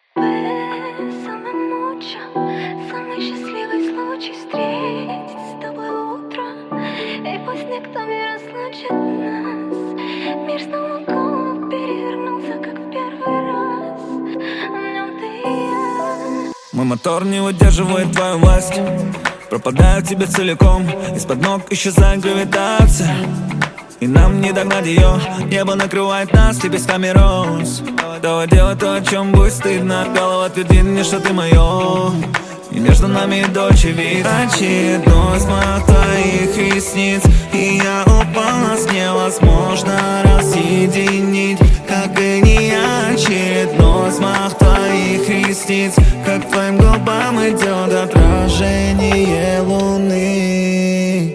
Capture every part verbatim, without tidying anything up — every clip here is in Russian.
Самый мучо, самый счастливый случай встретить с тобой утро. И пусть никто не разлучит нас. Мир снова голову перевернулся, как в первый раз. В нем ты и я. Мой мотор не выдерживает твою власть. Пропадаю в тебе целиком. Из-под ног исчезает гравитация, и нам не догнать ее. Небо накрывает нас, ты песками роз. Давай делай то, о чем будет стыдно. Голова твердит мне, что ты мое, и между нами дольше вид. Очередной взмах твоих ресниц, и я упала, с невозможно разъединить. Как и не я. Очередной взмах твоих ресниц, как к твоим губам идет отражение луны.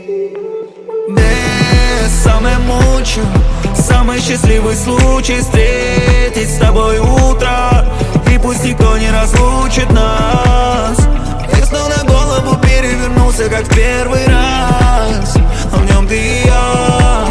Самый мучу, самый счастливый случай встретить с тобой утро. И пусть никто не разлучит нас. И снова на голову перевернулся, как в первый раз. А в нем ты и я.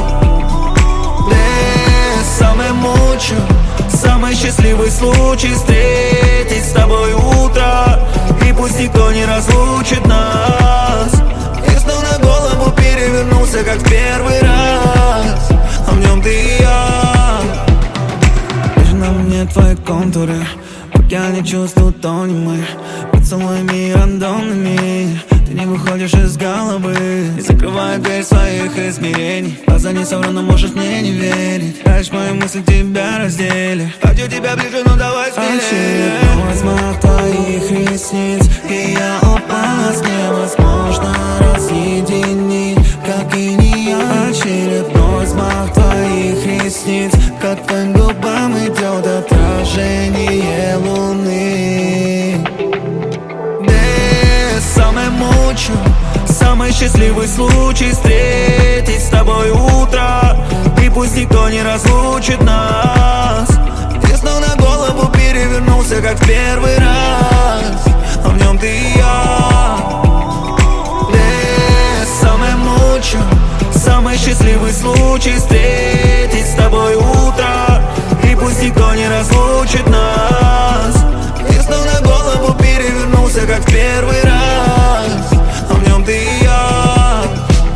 Самый мучу, самый счастливый случай встретить с тобой утро. И пусть никто не разлучит нас. И снова на голову перевернулся, как в первый раз. А в нем ты и я. Вижу на мне твои контуры, в океане чувствую тонем мы. Поцелуями рандомными ты не выходишь из головы. И закрываю дверь своих измерений. Глаза не совру, но можешь мне не верить. Раньше мои мысли тебя раздели. Хочу тебя ближе, ну давай смелее. Очередной взмах твоих ресниц, и я упала, с невозможно разъединить. Как и не я. Очередной взмах твоих ресниц, как к твоим губам идет отражение луны. Самый мучу, самый счастливый случай встретить с тобой утро. И пусть никто не разлучит нас. И снова на голову перевернулся, как в первый раз. А в нем ты и я. Самый мучу, самый счастливый случай встретить с тобой утро. И пусть никто не разлучит нас. И снова на голову перевернулся, как в первый раз. А в нем ты и я.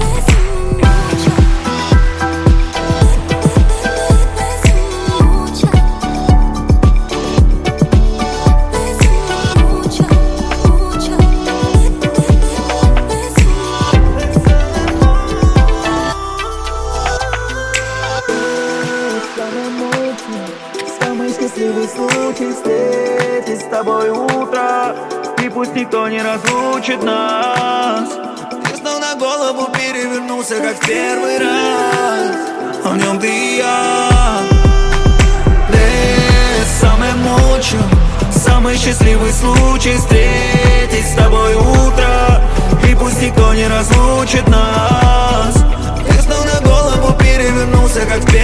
Самый счастливый случай встретить с тобой утро. И пусть никто не разлучит нас. И снова на голову перевернулся, как в первый раз. А в нем ты и я. Самый мучу, самый счастливый случай встретить с тобой утро. И пусть никто не разлучит нас. И снова на голову перевернулся, как в первый раз.